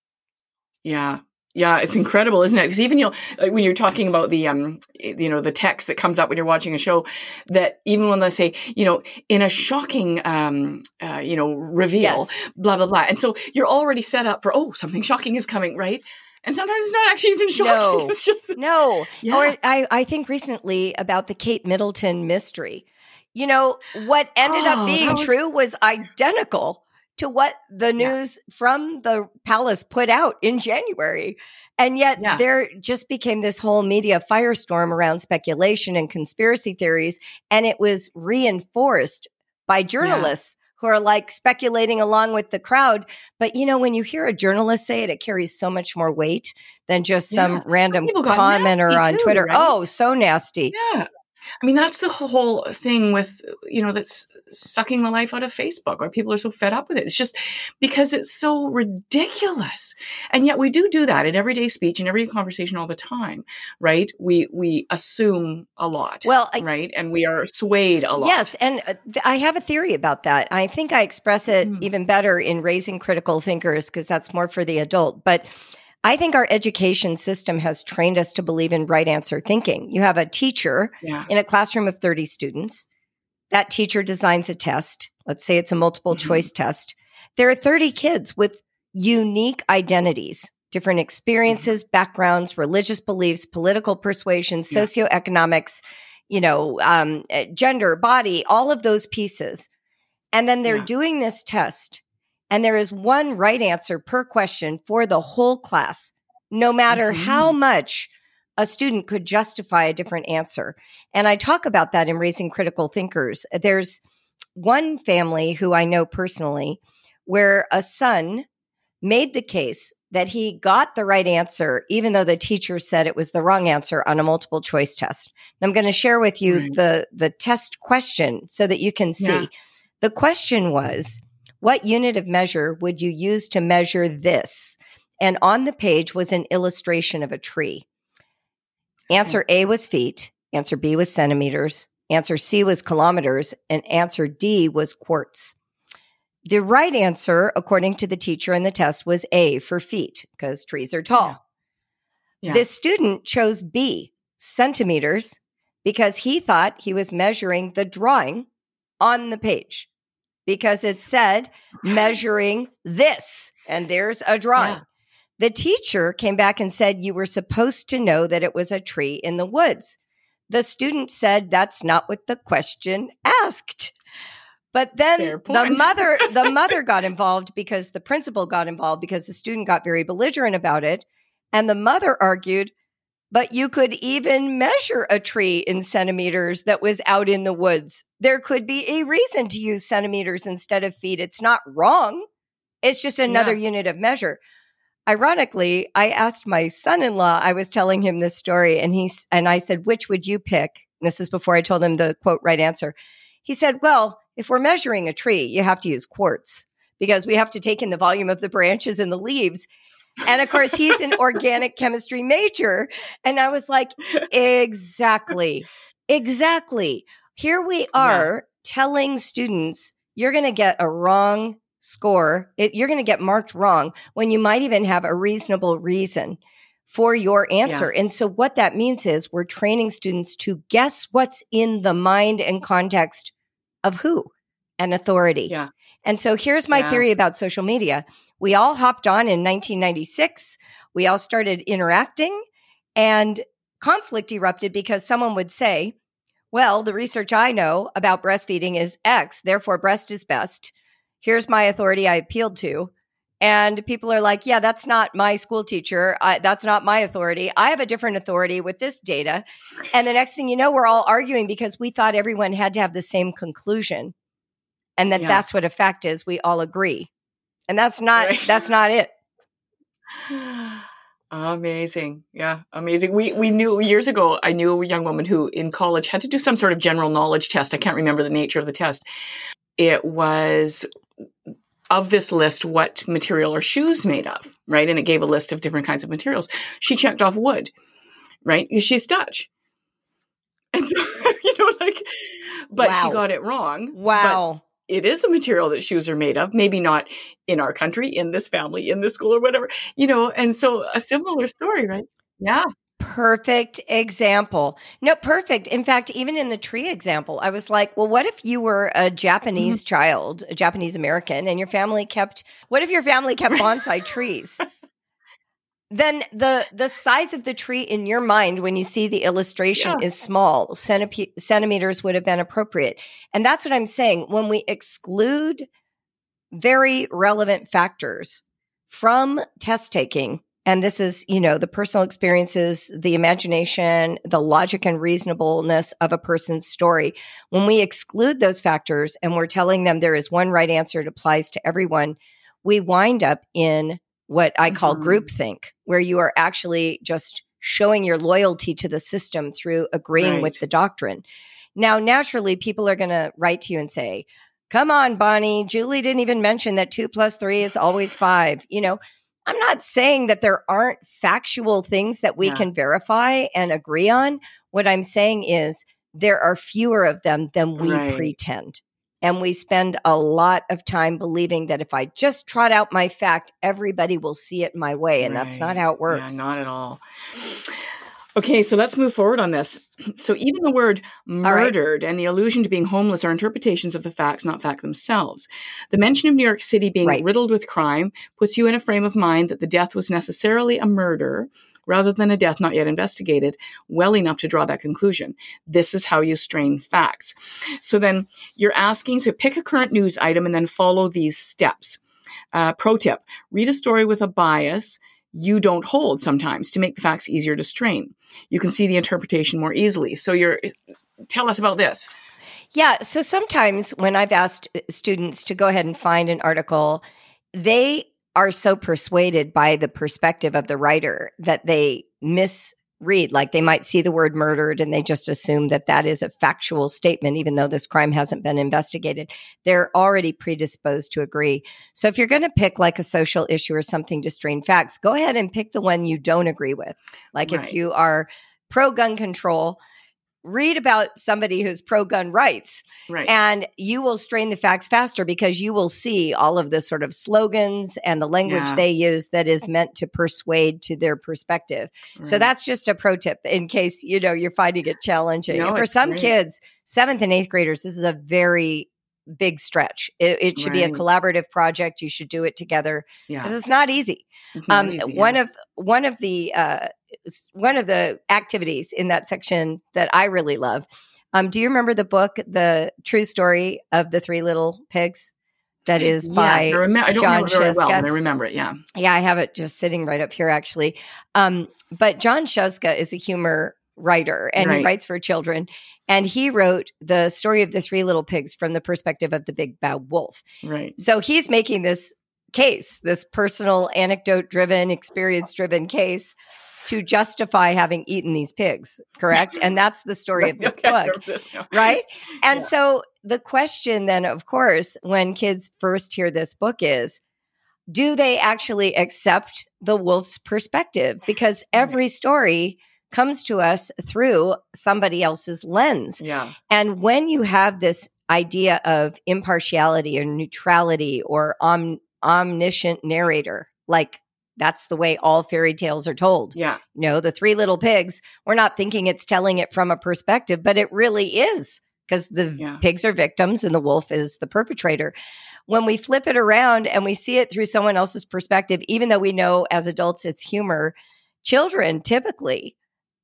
Yeah. Yeah, it's incredible, isn't it? Because even you'll, when you're talking about the, um, you know, the text that comes up when you're watching a show, that even when they say, you know, in a shocking, um, uh, you know, reveal, yes. blah, blah, blah. And so you're already set up for, oh, something shocking is coming, right? And sometimes it's not actually even shocking. No, it's just no. Yeah. Or I, I think recently about the Kate Middleton mystery. You know, what ended oh, up being was... true was identical to what the news yeah. from the palace put out in January. And yet yeah. there just became this whole media firestorm around speculation and conspiracy theories. And it was reinforced by journalists. Yeah. who are like speculating along with the crowd. But, you know, when you hear a journalist say it, it carries so much more weight than just some yeah. random commenter on too, Twitter. Right? Oh, so nasty. Yeah. I mean, that's the whole thing with, you know, that's sucking the life out of Facebook, why people are so fed up with it. It's just because it's so ridiculous. And yet we do do that in everyday speech and everyday conversation all the time, right? We we assume a lot, well, I, right? And we are swayed a lot. Yes. And th- I have a theory about that. I think I express it mm. even better in Raising Critical Thinkers, because that's more for the adult. But I think our education system has trained us to believe in right answer thinking. You have a teacher yeah. in a classroom of thirty students. That teacher designs a test. Let's say it's a multiple mm-hmm. choice test. There are thirty kids with unique identities, different experiences, mm-hmm. backgrounds, religious beliefs, political persuasions, yeah. socioeconomics, you know, um, gender, body, all of those pieces. And then they're yeah. doing this test. And there is one right answer per question for the whole class, no matter mm-hmm. how much a student could justify a different answer. And I talk about that in Raising Critical Thinkers. There's one family who I know personally where a son made the case that he got the right answer, even though the teacher said it was the wrong answer on a multiple choice test. And I'm going to share with you right. the, the test question so that you can see. Yeah. The question was, what unit of measure would you use to measure this? And on the page was an illustration of a tree. Answer A was feet. Answer B was centimeters. Answer C was kilometers. And answer D was quarts. The right answer, according to the teacher in the test, was A for feet, because trees are tall. Yeah. Yeah. This student chose B, centimeters, because he thought he was measuring the drawing on the page. Because it said measuring this, and there's a drawing. Yeah. The teacher came back and said, you were supposed to know that it was a tree in the woods. The student said, that's not what the question asked. But then the mother, the mother got involved because the principal got involved because the student got very belligerent about it. And the mother argued, but you could even measure a tree in centimeters that was out in the woods. There could be a reason to use centimeters instead of feet. It's not wrong. It's just another yeah. unit of measure. Ironically, I asked my son-in-law, I was telling him this story, and he and I said, which would you pick? And this is before I told him the quote right answer. He said, well, if we're measuring a tree, you have to use quarts because we have to take in the volume of the branches and the leaves. And of course, he's an organic chemistry major. And I was like, exactly, exactly. Here we are yeah. telling students, you're going to get a wrong score. It, you're going to get marked wrong when you might even have a reasonable reason for your answer. Yeah. And so what that means is we're training students to guess what's in the mind and context of who? An authority. Yeah. And so here's my yeah. theory about social media. We all hopped on in nineteen ninety-six. We all started interacting and conflict erupted because someone would say, well, the research I know about breastfeeding is X, therefore breast is best. Here's my authority I appealed to. And people are like, yeah, that's not my school teacher. I, that's not my authority. I have a different authority with this data. And the next thing you know, we're all arguing because we thought everyone had to have the same conclusion. And that Yeah. that's what a fact is. We all agree. And that's not, right. that's not it. Amazing. Yeah. Amazing. We, we knew years ago, I knew a young woman who in college had to do some sort of general knowledge test. I can't remember the nature of the test. It was of this list, what material are shoes made of, right? And it gave a list of different kinds of materials. She checked off wood, right? She's Dutch. And so, you know, like, but wow. she got it wrong. Wow. But it is a material that shoes are made of, maybe not in our country, in this family, in this school or whatever, you know, and so a similar story, right? Yeah. Perfect example. No, perfect. In fact, even in the tree example, I was like, well, what if you were a Japanese mm-hmm. child, a Japanese American, and your family kept, what if your family kept bonsai trees? Then the the size of the tree in your mind when you see the illustration yeah. is small. Centip- centimeters would have been appropriate. And that's what I'm saying. When we exclude very relevant factors from test taking, and this is, you know, the personal experiences, the imagination, the logic and reasonableness of a person's story. When we exclude those factors and we're telling them there is one right answer, it applies to everyone, we wind up in what I call mm-hmm. groupthink, where you are actually just showing your loyalty to the system through agreeing right. with the doctrine. Now, naturally, people are going to write to you and say, come on, Bonnie, Julie didn't even mention that two plus three is always five. You know, I'm not saying that there aren't factual things that we yeah. can verify and agree on. What I'm saying is there are fewer of them than we right. pretend. And we spend a lot of time believing that if I just trot out my fact, everybody will see it my way. And right. that's not how it works. Yeah, not at all. Okay, so let's move forward on this. So even the word murdered right. and the allusion to being homeless are interpretations of the facts, not fact themselves. The mention of New York City being right. riddled with crime puts you in a frame of mind that the death was necessarily a murder rather than a death not yet investigated, well enough to draw that conclusion. This is how you strain facts. So then you're asking, so pick a current news item and then follow these steps. Uh, pro tip, read a story with a bias you don't hold sometimes to make the facts easier to strain. You can see the interpretation more easily. So you're, tell us about this. Yeah. So sometimes when I've asked students to go ahead and find an article, they are so persuaded by the perspective of the writer that they misread. Like they might see the word murdered and they just assume that that is a factual statement, even though this crime hasn't been investigated. They're already predisposed to agree. So if you're going to pick like a social issue or something to strain facts, go ahead and pick the one you don't agree with. Like right. if you are pro-gun control, read about somebody who's pro-gun rights, right. and you will strain the facts faster because you will see all of the sort of slogans and the language yeah. they use that is meant to persuade to their perspective. Right. So that's just a pro tip in case, you know, you're finding it challenging. No, and for some great. kids, seventh and eighth graders, this is a very big stretch. It, it should right. be a collaborative project. You should do it together because yeah. it's not easy. It's not um, easy yeah. One of one of the uh, one of the activities in that section that I really love. Um, do you remember the book, The True Story of the Three Little Pigs? That is by yeah, I, rem- I don't John remember it very Shuska. well, but I remember it. Yeah, yeah, I have it just sitting right up here, actually. Um, but John Shuska is a humor writer, and right. he writes for children. And he wrote The Story of the Three Little Pigs from the perspective of the Big Bad Wolf. Right. So he's making this case, this personal, anecdote-driven, experience-driven case to justify having eaten these pigs, correct? And that's the story of this okay, book, this right? And yeah. so the question then, of course, when kids first hear this book is, do they actually accept the wolf's perspective? Because every story comes to us through somebody else's lens. Yeah. And when you have this idea of impartiality or neutrality or om- omniscient narrator, like that's the way all fairy tales are told. Yeah. You know, the Three Little Pigs, we're not thinking it's telling it from a perspective, but it really is because the yeah. pigs are victims and the wolf is the perpetrator. When we flip it around and we see it through someone else's perspective, even though we know as adults it's humor, children typically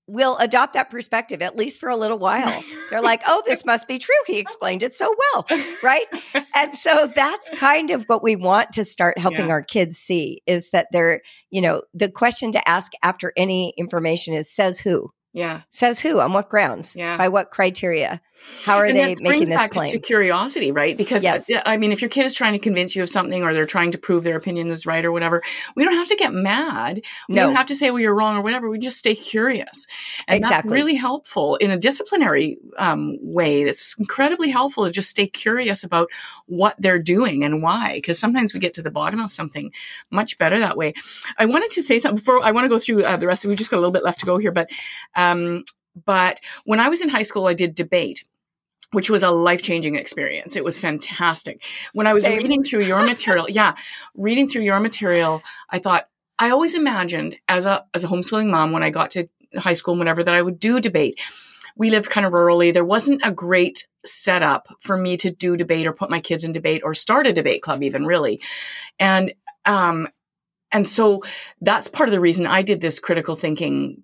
will adopt that perspective, at least for a little while. They're like, oh, this must be true. He explained it so well, right? And so that's kind of what we want to start helping yeah. our kids see, is that they're, you know, the question to ask after any information is, says who? Yeah. Says who? On what grounds? Yeah. By what criteria? How are and they making this back claim? To curiosity, right? Because, yes. I mean, if your kid is trying to convince you of something, or they're trying to prove their opinion is right or whatever, we don't have to get mad. We no. don't have to say, well, you're wrong or whatever. We just stay curious. And exactly. that's really helpful in a disciplinary um, way. That's incredibly helpful to just stay curious about what they're doing and why. Because sometimes we get to the bottom of something much better that way. I wanted to say something before I want to go through uh, the rest of it. We've just got a little bit left to go here. But, um, but when I was in high school, I did debate, which was a life-changing experience. It was fantastic. When I was Same. reading through your material, yeah, reading through your material, I thought, I always imagined as a as a homeschooling mom, when I got to high school and whatever, that I would do debate. We lived kind of rurally. There wasn't a great setup for me to do debate or put my kids in debate or start a debate club even, really. And um, and so that's part of the reason I did this critical thinking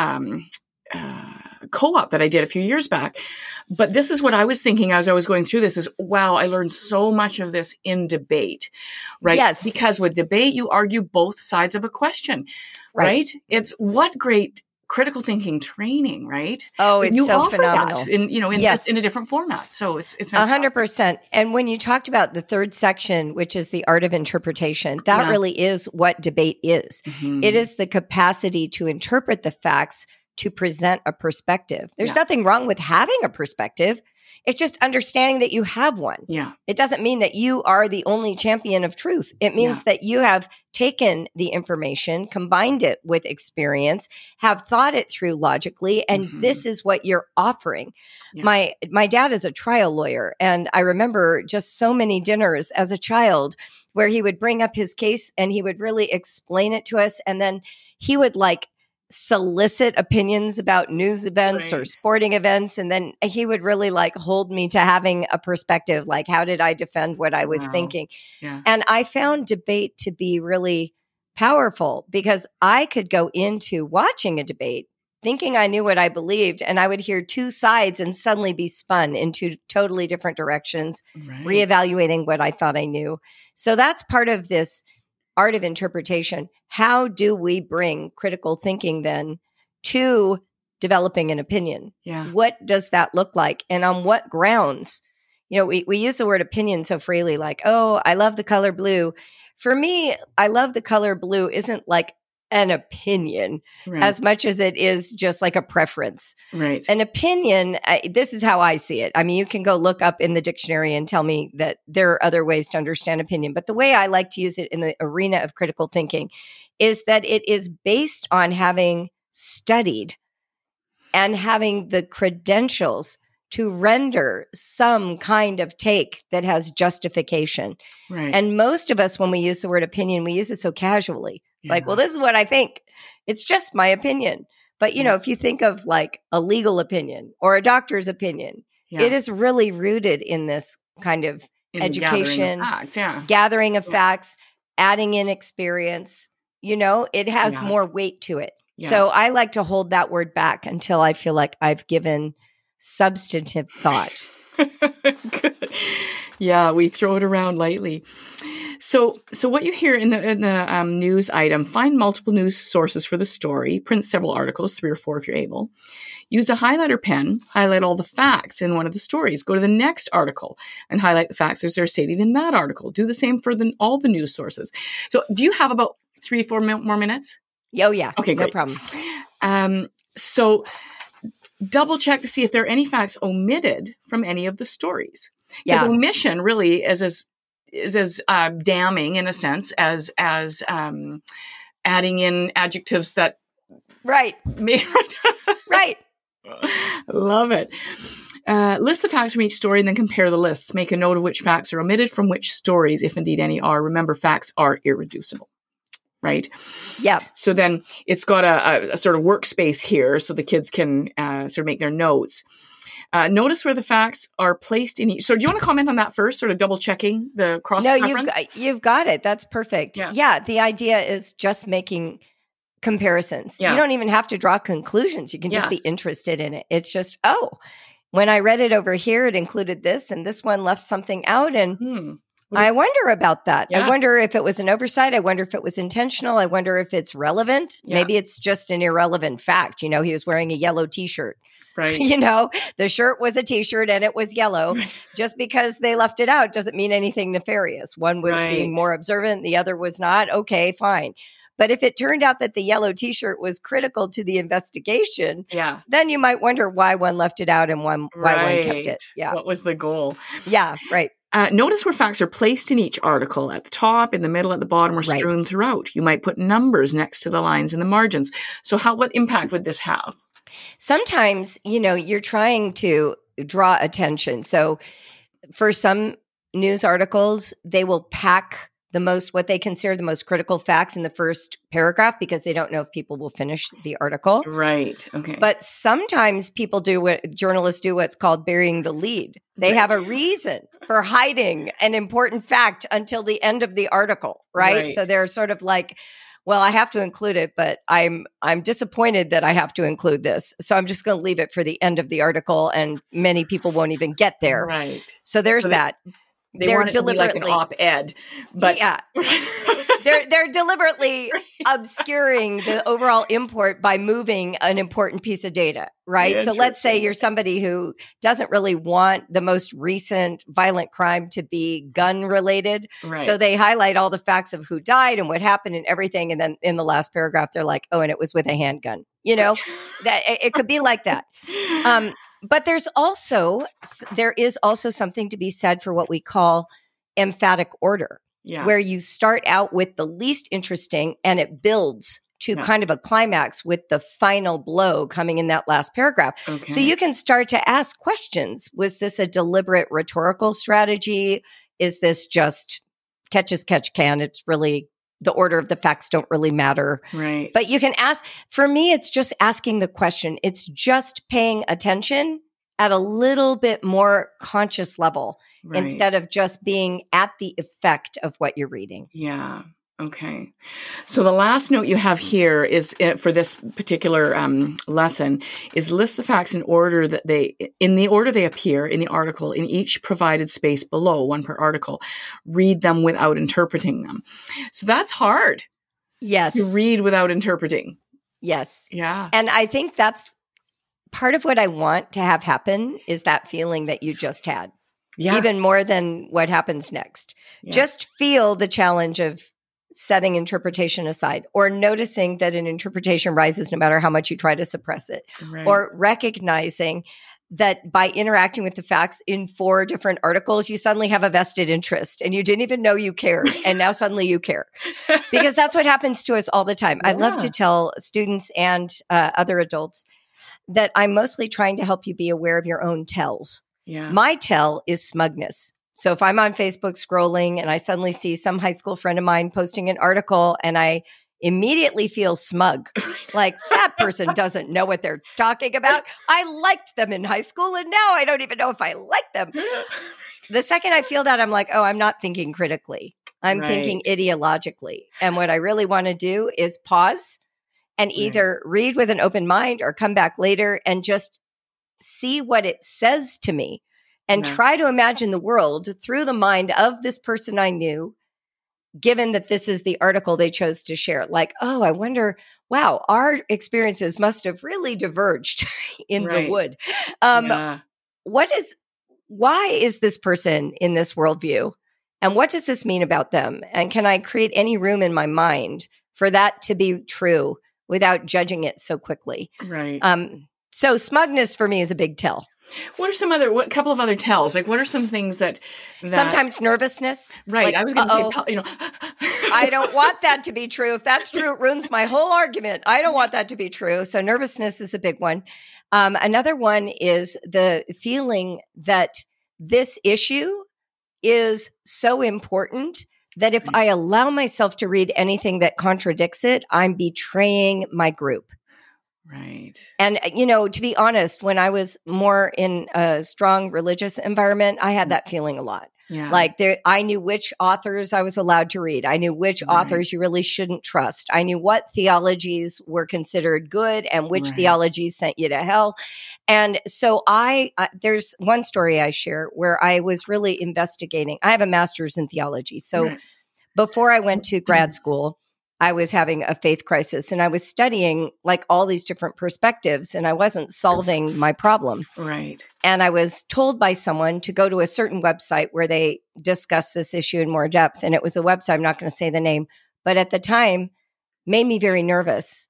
um uh, co-op that I did a few years back. But this is what I was thinking as I was going through this is, wow, I learned so much of this in debate, right? Yes. Because with debate, you argue both sides of a question, right? right? It's what great critical thinking training, right? Oh, it's you so offer phenomenal. That in, you know, in, yes. in a different format. So it's, it's a hundred percent. And when you talked about the third section, which is the art of interpretation, that yeah. really is what debate is. Mm-hmm. It is the capacity to interpret the facts, to present a perspective. There's yeah. nothing wrong with having a perspective. It's just understanding that you have one. Yeah. It doesn't mean that you are the only champion of truth. It means yeah. that you have taken the information, combined it with experience, have thought it through logically, and mm-hmm. this is what you're offering. Yeah. My my dad is a trial lawyer, and I remember just so many dinners as a child where he would bring up his case and he would really explain it to us, and then he would like solicit opinions about news events right. or sporting events. And then he would really like hold me to having a perspective, like, how did I defend what I was wow. thinking? Yeah. And I found debate to be really powerful because I could go into watching a debate thinking I knew what I believed, and I would hear two sides and suddenly be spun into totally different directions, right. reevaluating what I thought I knew. So that's part of this art of interpretation. How do we bring critical thinking then to developing an opinion? Yeah. What does that look like? And on what grounds? You know, we, we use the word opinion so freely, like, oh, I love the color blue. For me, I love the color blue isn't like an opinion right. as much as it is just like a preference. Right. An opinion, I, this is how I see it. I mean, you can go look up in the dictionary and tell me that there are other ways to understand opinion. But the way I like to use it in the arena of critical thinking is that it is based on having studied and having the credentials to render some kind of take that has justification. Right. And most of us, when we use the word opinion, we use it so casually. It's yeah. like, well, this is what I think. It's just my opinion. But, you yeah. know, if you think of like a legal opinion or a doctor's opinion, yeah. it is really rooted in this kind of in education, gathering of facts, yeah. gathering of yeah. facts, adding in experience. You know, it has yeah. more weight to it. Yeah. So I like to hold that word back until I feel like I've given substantive thought. Good. Yeah, we throw it around lightly. So, so what you hear in the in the um, news item: find multiple news sources for the story, print several articles, three or four if you're able. Use a highlighter pen, highlight all the facts in one of the stories. Go to the next article and highlight the facts as they're stated in that article. Do the same for the, all the news sources. So, do you have about three, four more minutes? Oh yeah, okay, no great. problem. Um, so. Double check to see if there are any facts omitted from any of the stories. Yeah. Because omission really is as is as uh, damning in a sense as as um, adding in adjectives that right may right. Love it. Uh, list the facts from each story and then compare the lists. Make a note of which facts are omitted from which stories, if indeed any are. Remember, facts are irreducible. Right? Yeah. So then it's got a, a, a sort of workspace here so the kids can uh, sort of make their notes. Uh, notice where the facts are placed in each. So do you want to comment on that first, sort of double checking the cross-reference? No, you've, you've got it. That's perfect. Yeah. yeah. The idea is just making comparisons. Yeah. You don't even have to draw conclusions. You can just Yes. be interested in it. It's just, oh, when I read it over here, it included this and this one left something out. And Hmm. I wonder about that. Yeah. I wonder if it was an oversight. I wonder if it was intentional. I wonder if it's relevant. Yeah. Maybe it's just an irrelevant fact. You know, he was wearing a yellow t-shirt. Right. You know, the shirt was a t-shirt and it was yellow. Right. Just because they left it out doesn't mean anything nefarious. One was Right. being more observant, the other was not. Okay, fine. But if it turned out that the yellow t-shirt was critical to the investigation, Yeah. then you might wonder why one left it out and one, why Right. one kept it. Yeah. What was the goal? Yeah, right. Uh, notice where facts are placed in each article, at the top, in the middle, at the bottom, or Right. strewn throughout. You might put numbers next to the lines in the margins. So how, what impact would this have? Sometimes, you know, you're trying to draw attention. So for some news articles, they will pack the most, what they consider the most critical facts in the first paragraph because they don't know if people will finish the article. Right. Okay. But sometimes people do what journalists do, what's called burying the lead. They have a reason for hiding an important fact until the end of the article, right? Right. So they're sort of like, well, I have to include it, but I'm I'm disappointed that I have to include this. So I'm just going to leave it for the end of the article, and many people won't even get there. Right. So there's So they- that. They They're want it to be like an deliberately- op-ed, but Yeah. They're they're deliberately obscuring the overall import by moving an important piece of data, right? So let's say Interesting. you're somebody who doesn't really want the most recent violent crime to be gun related. right. So they highlight all the facts of who died and what happened and everything. And then in the last paragraph, they're like, oh, and it was with a handgun. You know, that it, it could be like that. Um, but there's also, there is also something to be said for what we call emphatic order, yeah. where you start out with the least interesting and it builds to Yeah. kind of a climax with the final blow coming in that last paragraph. Okay. So you can start to ask questions. Was this a deliberate rhetorical strategy? Is this just catch as catch can? It's really, the order of the facts don't really matter. Right. But you can ask, for me, it's just asking the question. It's just paying attention at a little bit more conscious level right. instead of just being at the effect of what you're reading. Yeah. Okay. So the last note you have here is uh, for this particular um, lesson is list the facts in order that they, in the order they appear in the article in each provided space below, one per article. Read them without interpreting them. So that's hard. Yes. You read without interpreting. Yes. Yeah. And I think that's part of what I want to have happen is that feeling that you just had, Yeah. even more than what happens next. Yeah. Just feel the challenge of setting interpretation aside or noticing that an interpretation rises no matter how much you try to suppress it, Right. or recognizing that by interacting with the facts in four different articles, you suddenly have a vested interest and you didn't even know you cared. And now suddenly you care because that's what happens to us all the time. I love to Yeah. tell students and uh, other adults that I'm mostly trying to help you be aware of your own tells. Yeah. My tell is smugness. So if I'm on Facebook scrolling and I suddenly see some high school friend of mine posting an article and I immediately feel smug, like that person doesn't know what they're talking about. I liked them in high school and now I don't even know if I like them. The second I feel that, I'm like, oh, I'm not thinking critically. I'm Right. thinking ideologically. And what I really want to do is pause and Right. either read with an open mind or come back later and just see what it says to me and Yeah. try to imagine the world through the mind of this person I knew, given that this is the article they chose to share. Like, oh, I wonder, wow, our experiences must have really diverged in Right. the wood. Um, yeah. What is, why is this person in this worldview? And what does this mean about them? And can I create any room in my mind for that to be true without judging it so quickly? Right. Um, so smugness for me is a big tell. What are some other, what couple of other tells? Like, what are some things that, that Sometimes nervousness. right. like, I was going to say, uh-oh. pol- you know, I don't want that to be true. If that's true, it ruins my whole argument. I don't want that to be true. So nervousness is a big one. Um, another one is the feeling that this issue is so important that if I allow myself to read anything that contradicts it, I'm betraying my group. Right. And, you know, to be honest, when I was more in a strong religious environment, I had that feeling a lot. Yeah. Like there, I knew which authors I was allowed to read. I knew which right. authors you really shouldn't trust. I knew what theologies were considered good and which right. theologies sent you to hell. And so I, I, there's one story I share where I was really investigating. I have a master's in theology. So right. before I went to grad school, I was having a faith crisis and I was studying like all these different perspectives and I wasn't solving my problem. Right. And I was told by someone to go to a certain website where they discuss this issue in more depth. And it was a website, I'm not going to say the name, but at the time made me very nervous.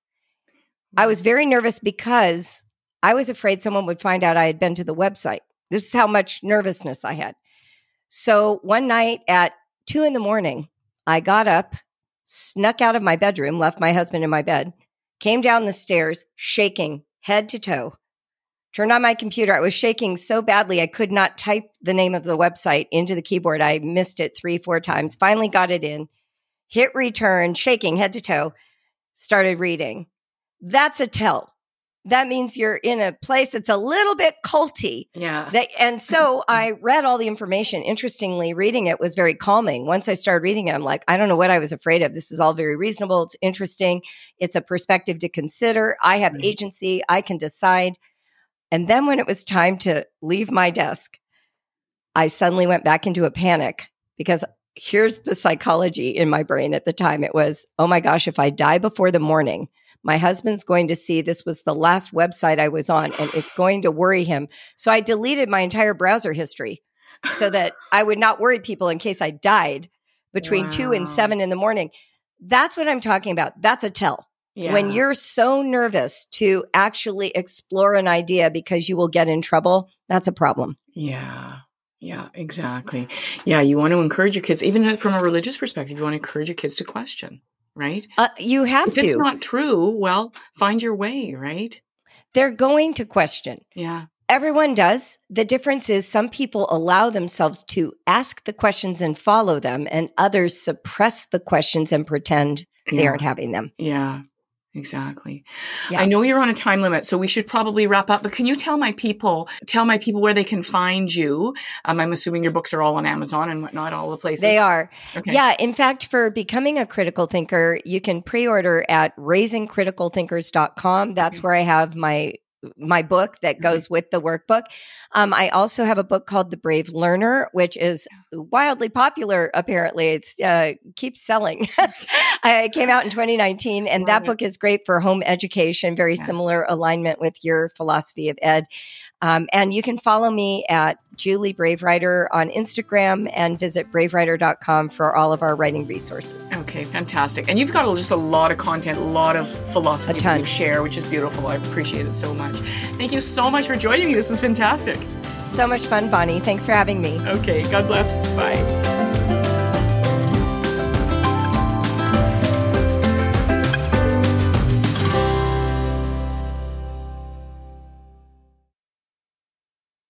I was very nervous because I was afraid someone would find out I had been to the website. This is how much nervousness I had. So one night at two in the morning, I got up, snuck out of my bedroom, left my husband in my bed, came down the stairs, shaking head to toe, turned on my computer. I was shaking so badly I could not type the name of the website into the keyboard. I missed it three, four times, finally got it in, hit return, shaking head to toe, started reading. That's a tell. That means you're in a place that's a little bit culty. Yeah. That, and so I read all the information. Interestingly, reading it was very calming. Once I started reading it, I'm like, I don't know what I was afraid of. This is all very reasonable. It's interesting. It's a perspective to consider. I have mm-hmm. agency. I can decide. And then when it was time to leave my desk, I suddenly went back into a panic because here's the psychology in my brain at the time. It was, oh my gosh, if I die before the morning, my husband's going to see this was the last website I was on and it's going to worry him. So I deleted my entire browser history so that I would not worry people in case I died between wow. two and seven in the morning. That's what I'm talking about. That's a tell. Yeah. When you're so nervous to actually explore an idea because you will get in trouble, that's a problem. Yeah. Yeah, exactly. Yeah. You want to encourage your kids, even from a religious perspective, you want to encourage your kids to question. Right? Uh, you have if to. If it's not true, well, find your way, right? They're going to question. Yeah. Everyone does. The difference is some people allow themselves to ask the questions and follow them, and others suppress the questions and pretend yeah. they aren't having them. Yeah, exactly. Yeah. I know you're on a time limit, so we should probably wrap up, but can you tell my people, tell my people where they can find you? Um, I'm assuming your books are all on Amazon and whatnot, all the places. They are. Okay. Yeah. In fact, for Becoming a Critical Thinker, you can pre-order at raising critical thinkers dot com. That's okay. where I have my my book that goes okay. with the workbook. Um, I also have a book called The Brave Learner, which is wildly popular. Apparently, it's uh, keeps selling. It came out in twenty nineteen, and that book is great for home education. Very yeah. similar alignment with your philosophy of ed. Um, and you can follow me at Julie Brave Writer on Instagram and visit brave writer dot com for all of our writing resources. Okay, fantastic. And you've got just a lot of content, a lot of philosophy to share, which is beautiful. I appreciate it so much. Thank you so much for joining me. This was fantastic. So much fun, Bonnie. Thanks for having me. Okay, God bless. Bye.